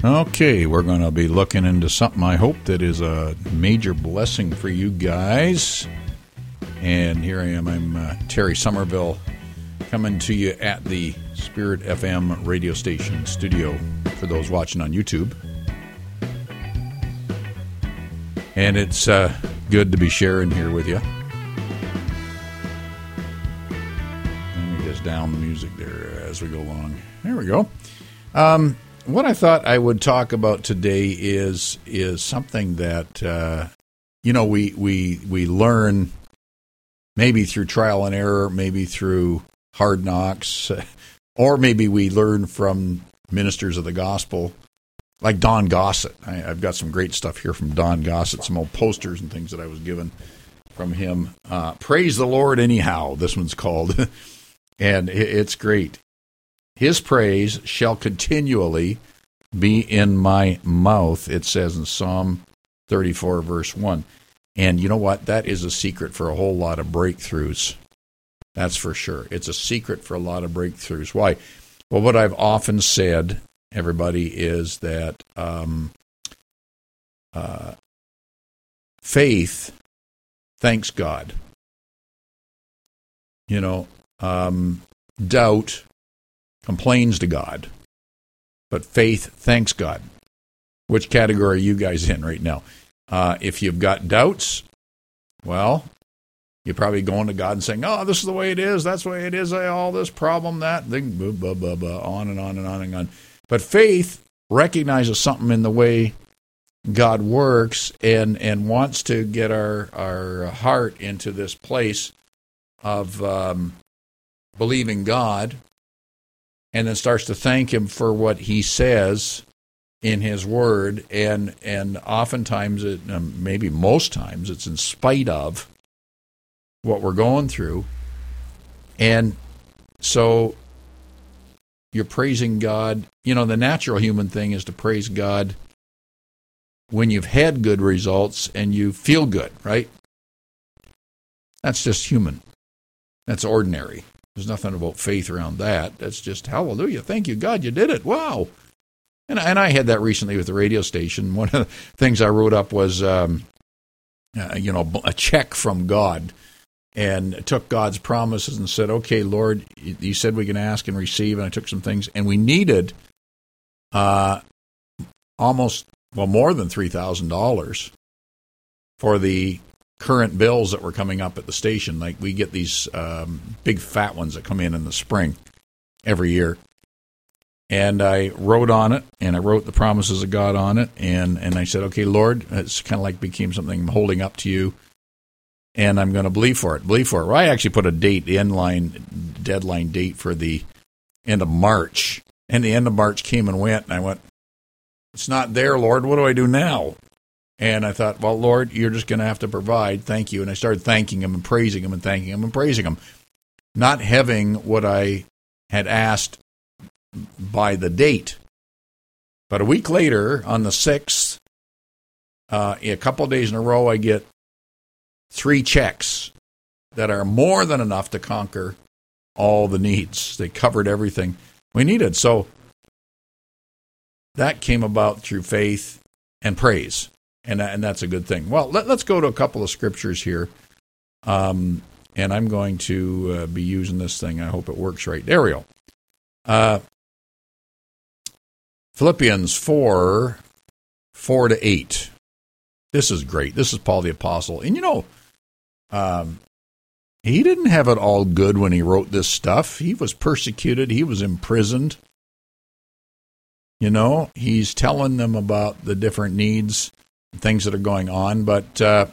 Okay, we're going to be looking into something I hope that is a major blessing for you guys. And here I am. I'm Terry Somerville coming to you at the Spirit FM radio station studio for those watching on YouTube. And it's good to be sharing here with you. Let me just down the music there as we go along. There we go. What I thought I would talk about today is something that we learn maybe through trial and error, maybe through hard knocks, or maybe we learn from ministers of the gospel, like Don Gossett. I've got some great stuff here from Don Gossett, some old posters and things that I was given from him. Praise the Lord anyhow, this one's called, and it's great. His praise shall continually be in my mouth, it says in Psalm 34, verse 1. And you know what? That is a secret for a whole lot of breakthroughs. That's for sure. It's a secret for a lot of breakthroughs. Why? Well, what I've often said, everybody, is that faith thanks God. Doubt complains to God, but faith thanks God. Which category are you guys in right now? If you've got doubts, well, you're probably going to God and saying, oh, this is the way it is, that's the way it is, all this problem, that thing, blah, blah, blah, blah, on and on and on and on. But faith recognizes something in the way God works and wants to get our heart into this place of believing God, and then starts to thank Him for what He says in His Word, and oftentimes, maybe most times, it's in spite of what we're going through. And so you're praising God. The natural human thing is to praise God when you've had good results and you feel good, right? That's just human. That's ordinary. There's nothing about faith around that. That's just hallelujah. Thank you, God, you did it. Wow. And I had that recently with the radio station. One of the things I wrote up was, a check from God, and took God's promises and said, okay, Lord, you said we can ask and receive, and I took some things, and we needed more than $3,000 for the current bills that were coming up at the station. Like, we get these big fat ones that come in the spring every year. And I wrote on it, and I wrote the promises of God on it, and I said, okay, Lord, it's kind of like became something I'm holding up to you, and I'm going to believe for it. Well, I actually put a deadline date for the end of March, and the end of March came and went, and I went, it's not there, Lord, what do I do now? And I thought, well, Lord, you're just going to have to provide. Thank you. And I started thanking Him and praising Him and thanking Him and praising Him, not having what I had asked by the date. But a week later, on the 6th, a couple of days in a row, I get 3 checks that are more than enough to conquer all the needs. They covered everything we needed. So that came about through faith and praise. And that's a good thing. Well, let's go to a couple of scriptures here. And I'm going to be using this thing. I hope it works right. There we go. Philippians 4:4-8. This is great. This is Paul the Apostle. And he didn't have it all good when he wrote this stuff. He was persecuted. He was imprisoned. He's telling them about the different needs, things that are going on, but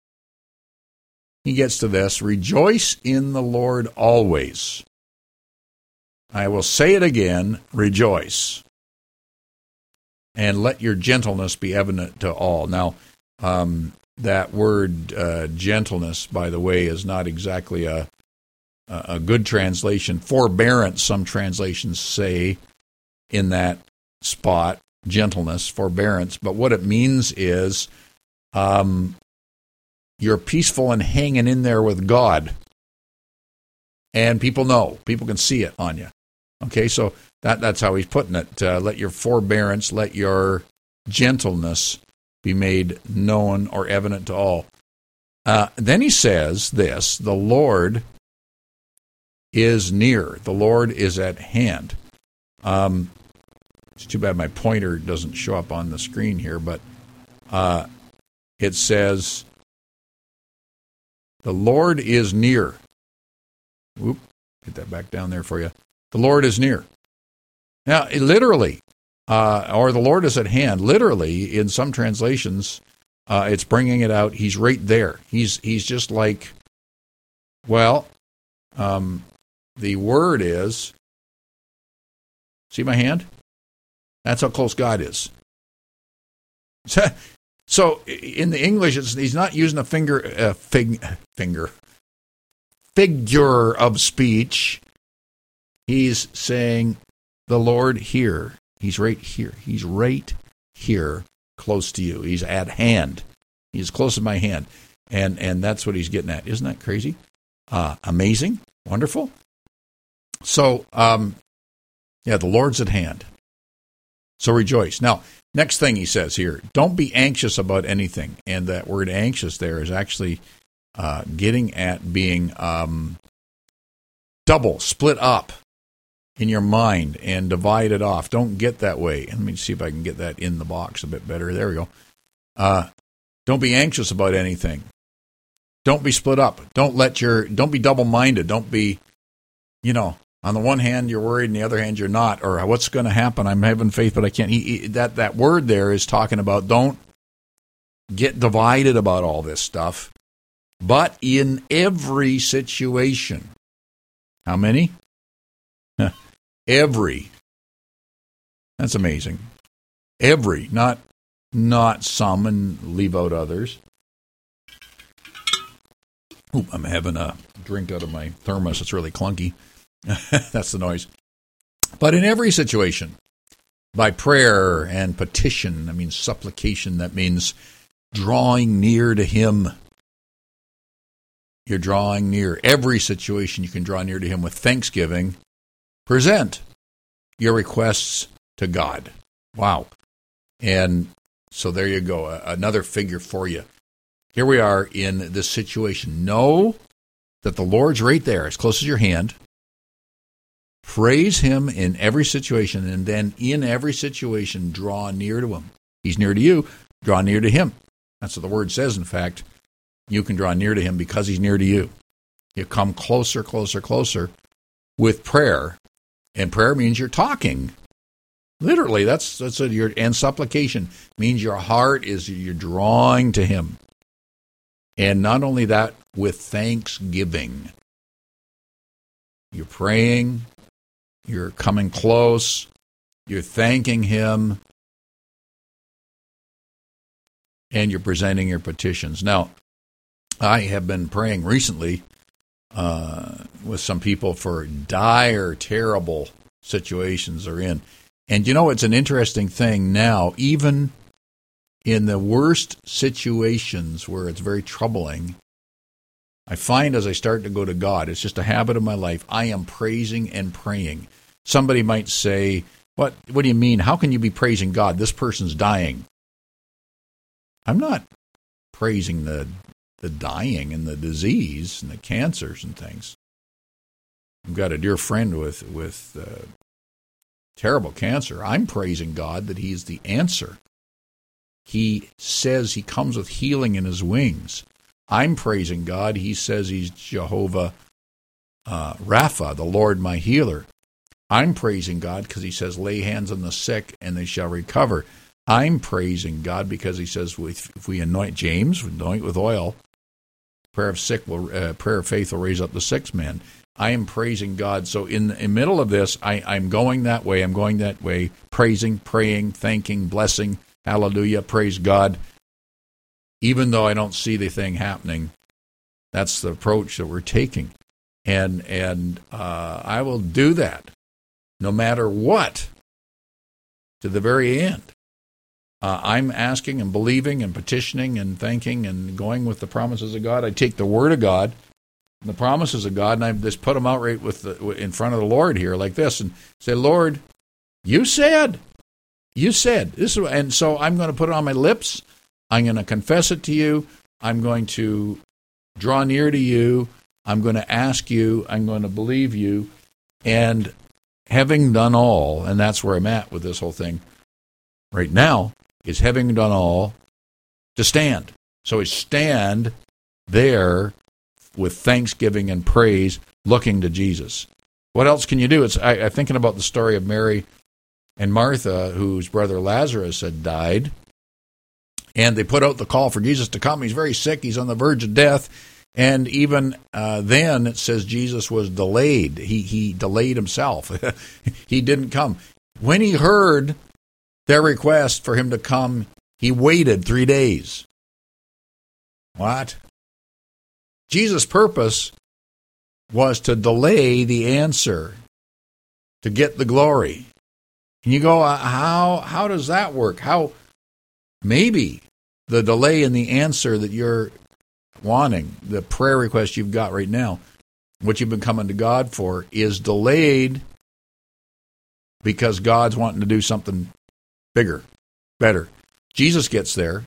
he gets to this: rejoice in the Lord always. I will say it again, rejoice. And let your gentleness be evident to all. Now, that word gentleness, by the way, is not exactly a good translation. Forbearance, some translations say in that spot, gentleness, forbearance. But what it means is you're peaceful and hanging in there with God. And people know. People can see it on you. Okay, so that's how he's putting it. Let your forbearance, let your gentleness be made known or evident to all. Then he says this, the Lord is near. The Lord is at hand. It's too bad my pointer doesn't show up on the screen here, but it says, the Lord is near. Whoop, get that back down there for you. The Lord is near. Now, literally, or the Lord is at hand. Literally, in some translations, it's bringing it out. He's right there. He's just like, well, the word is, see my hand? That's how close God is. So in the English, he's not using a figure of speech. He's saying, the Lord here. He's right here. He's right here, close to you. He's at hand. He's close as my hand. And that's what he's getting at. Isn't that crazy? Amazing? Wonderful? So, the Lord's at hand. So rejoice. Now, next thing he says here, don't be anxious about anything. And that word anxious there is actually getting at being double, split up in your mind and divide it off. Don't get that way. Let me see if I can get that in the box a bit better. There we go. Don't be anxious about anything. Don't be split up. Don't be double-minded. Don't be, on the one hand you're worried and the other hand you're not, or what's going to happen? I'm having faith, but I can't. That word there is talking about don't get divided about all this stuff, but in every situation. How many? Every. That's amazing. Every, not some and leave out others. Oop, I'm having a drink out of my thermos. It's really clunky. That's the noise. But in every situation, by prayer and petition, that means supplication, that means drawing near to him. You're drawing near. Every situation you can draw near to him with thanksgiving. Present your requests to God. Wow. And so there you go, another figure for you. Here we are in this situation. Know that the Lord's right there, as close as your hand. Praise him in every situation, and then in every situation, draw near to him. He's near to you, draw near to him. That's what the word says, in fact. You can draw near to him because he's near to you. You come closer, closer, closer with prayer. And prayer means you're talking. Literally, that's and supplication means your heart is, you're drawing to him. And not only that, with thanksgiving. You're praying, you're coming close, you're thanking him, and you're presenting your petitions. Now, I have been praying recently with some people for dire, terrible situations they're in. And it's an interesting thing now, even in the worst situations where it's very troubling, I find as I start to go to God, it's just a habit of my life, I am praising and praying. Somebody might say, what do you mean? How can you be praising God? This person's dying. I'm not praising the dying and the disease and the cancers and things. I've got a dear friend with terrible cancer. I'm praising God that he's the answer. He says he comes with healing in his wings. I'm praising God. He says he's Jehovah Rapha, the Lord my healer. I'm praising God because he says, lay hands on the sick and they shall recover. I'm praising God because he says, if we anoint James, anoint with oil, prayer of faith will raise up the sick man. I am praising God. So in the middle of this, I'm going that way. I'm going that way, praising, praying, thanking, blessing. Hallelujah. Praise God. Even though I don't see the thing happening, that's the approach that we're taking. And I will do that no matter what to the very end. I'm asking and believing and petitioning and thanking and going with the promises of God. I take the Word of God the promises of God, and I just put them out right in front of the Lord here like this, and say, Lord, you said this, and so I'm going to put it on my lips. I'm going to confess it to you. I'm going to draw near to you. I'm going to ask you. I'm going to believe you. And having done all, and that's where I'm at with this whole thing right now, is having done all to stand. So I stand there with thanksgiving and praise, looking to Jesus. What else can you do? I'm thinking about the story of Mary and Martha, whose brother Lazarus had died, and they put out the call for Jesus to come. He's very sick. He's on the verge of death. And even then, it says Jesus was delayed. He delayed himself. He didn't come. When he heard their request for him to come, he waited 3 days. What? Jesus' purpose was to delay the answer, to get the glory. And you go, how does that work? How? Maybe the delay in the answer that you're wanting, the prayer request you've got right now, what you've been coming to God for, is delayed because God's wanting to do something bigger, better. Jesus gets there,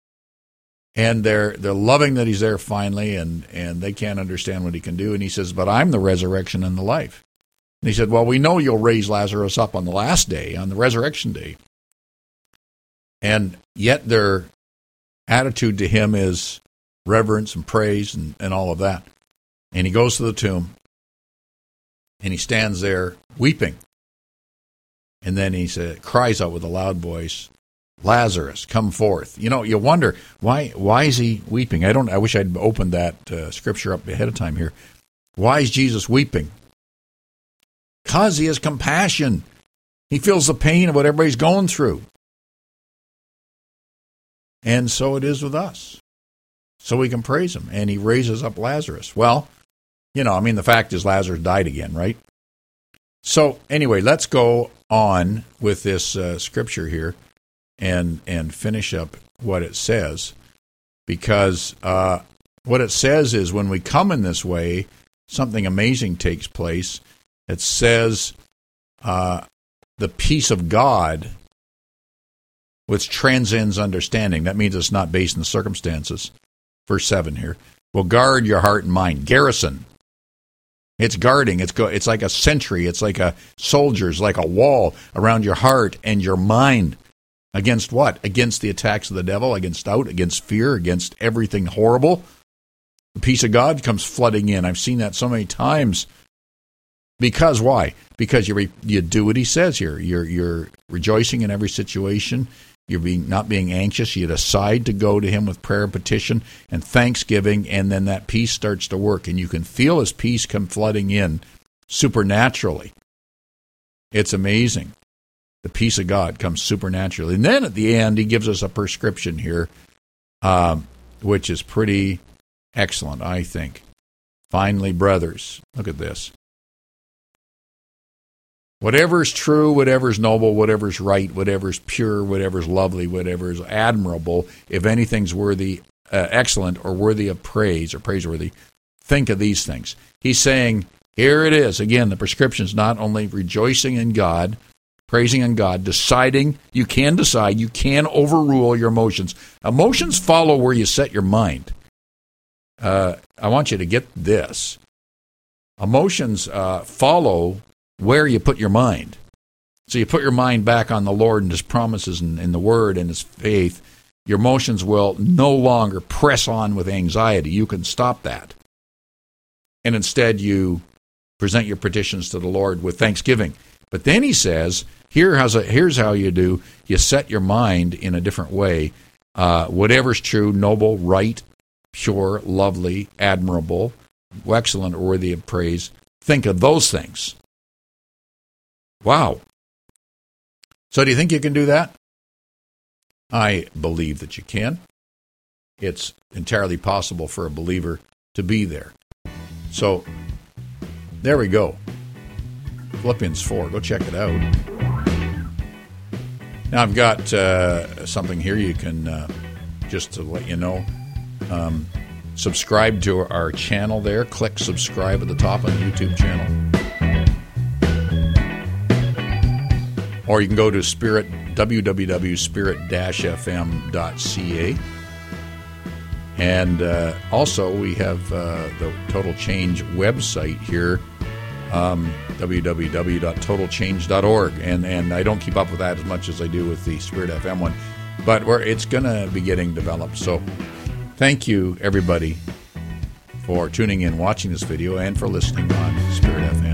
and they're loving that he's there finally, and they can't understand what he can do. And he says, but I'm the resurrection and the life. And he said, well, we know you'll raise Lazarus up on the last day, on the resurrection day. And yet their attitude to him is reverence and praise and all of that. And he goes to the tomb, and he stands there weeping. And then he cries out with a loud voice, Lazarus, come forth. You know, you wonder, why is he weeping? I wish I'd opened that scripture up ahead of time here. Why is Jesus weeping? Because he has compassion. He feels the pain of what everybody's going through. And so it is with us. So we can praise him. And he raises up Lazarus. Well, the fact is Lazarus died again, right? So anyway, let's go on with this scripture here and finish up what it says. Because what it says is when we come in this way, something amazing takes place. It says the peace of God, which transcends understanding. That means it's not based on the circumstances. Verse 7 here. Will guard your heart and mind. Garrison. It's guarding. It's like a sentry. It's like a soldier's, like a wall around your heart and your mind. Against what? Against the attacks of the devil, against doubt, against fear, against everything horrible. The peace of God comes flooding in. I've seen that so many times. Because why? Because you do what he says here. You're rejoicing in every situation. You're not being anxious. You decide to go to him with prayer, petition, and thanksgiving, and then that peace starts to work. And you can feel his peace come flooding in supernaturally. It's amazing. The peace of God comes supernaturally. And then at the end, he gives us a prescription here, which is pretty excellent, I think. Finally, brothers, look at this. Whatever's true, whatever's noble, whatever's right, whatever's pure, whatever's lovely, whatever's admirable, if anything's worthy, excellent, or worthy of praise or praiseworthy, think of these things. He's saying, here it is. Again, the prescription is not only rejoicing in God, praising in God, deciding. You can decide. You can overrule your emotions. Emotions follow where you set your mind. I want you to get this. Emotions follow where you put your mind. So you put your mind back on the Lord and his promises and the word and his faith, your emotions will no longer press on with anxiety. You can stop that. And instead you present your petitions to the Lord with thanksgiving. But then he says, here's how you do. You set your mind in a different way. Whatever's true, noble, right, pure, lovely, admirable, excellent, or worthy of praise, think of those things. Wow. So do you think you can do that? I believe that you can. It's entirely possible for a believer to be there. So there we go. Philippians 4. Go check it out. Now I've got something here you can, just to let you know. Subscribe to our channel there. Click subscribe at the top on the YouTube channel. Or you can go to www.spirit-fm.ca. And also, we have the Total Change website here, www.totalchange.org. And I don't keep up with that as much as I do with the Spirit FM one, but it's going to be getting developed. So thank you, everybody, for tuning in, watching this video, and for listening on Spirit FM.